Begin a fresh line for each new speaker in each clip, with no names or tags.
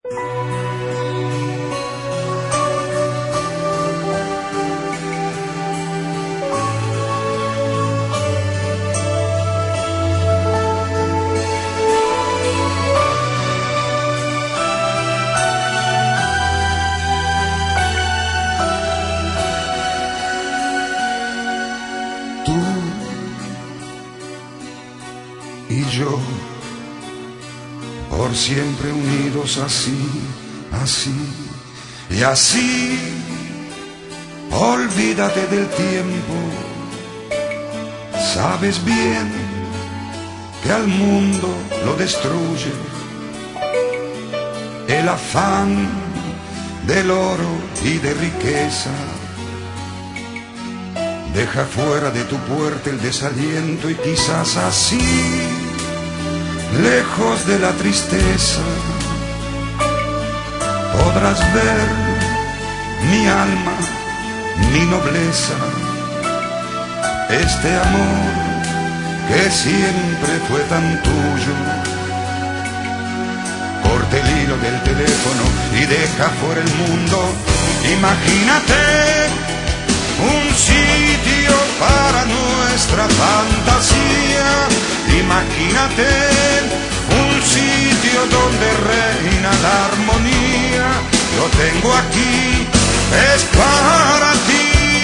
Y yo, por siempre unidos así, así y así. Olvídate del tiempo, sabes bien que al mundo lo destruye el afán del oro y de riqueza. Deja fuera de tu puerta el desaliento y quizás así, lejos de la tristeza, podrás ver mi alma, mi nobleza, este amor que siempre fue tan tuyo. Corta el hilo del teléfono y deja fuera el mundo. Imagínate un sitio para nuestra fantasía. Imagínate un sitio donde reina la armonía. Lo tengo aquí, es para ti.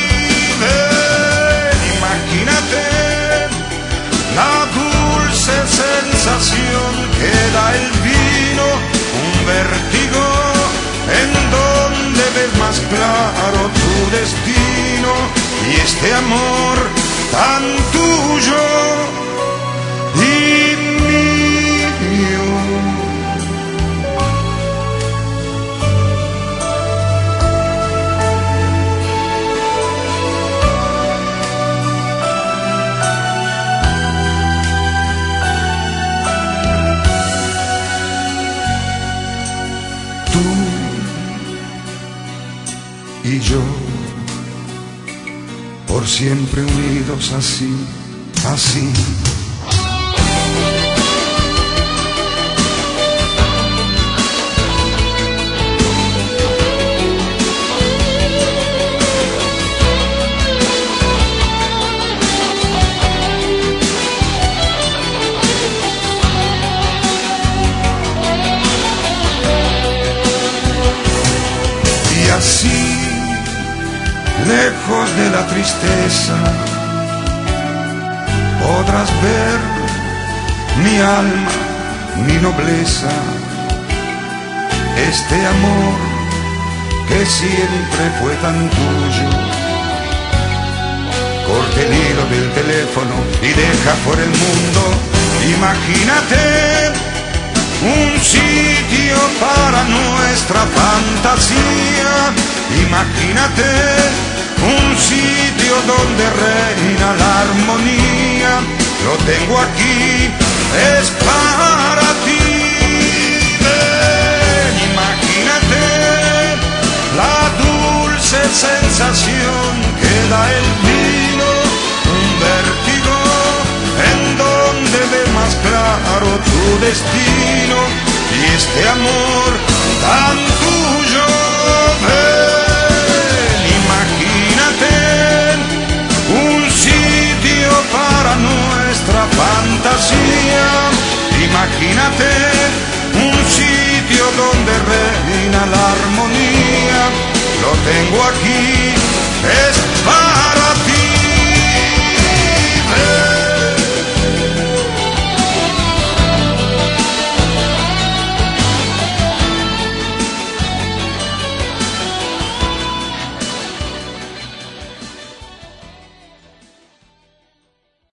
Ven, imagínate la dulce sensación que da el vino, un vértigo en donde ves más claro tu destino y este amor tan tuyo y mío. Tú y yo, por siempre unidos así, así. Y así, lejos de la tristeza, podrás ver mi alma, mi nobleza, este amor que siempre fue tan tuyo. Corta el hilo del teléfono y deja por el mundo. Imagínate un sitio para nuestra fantasía. Imagínate un sitio donde reina la armonía. Lo tengo aquí, es para ti. Ven, imagínate la dulce sensación que da el vino, un vértigo en donde ves más claro tu destino y este amor tan tuyo. Ven, imagínate un sitio para nuestra fantasía. Imagínate un sitio donde reina la armonía. Lo tengo aquí, es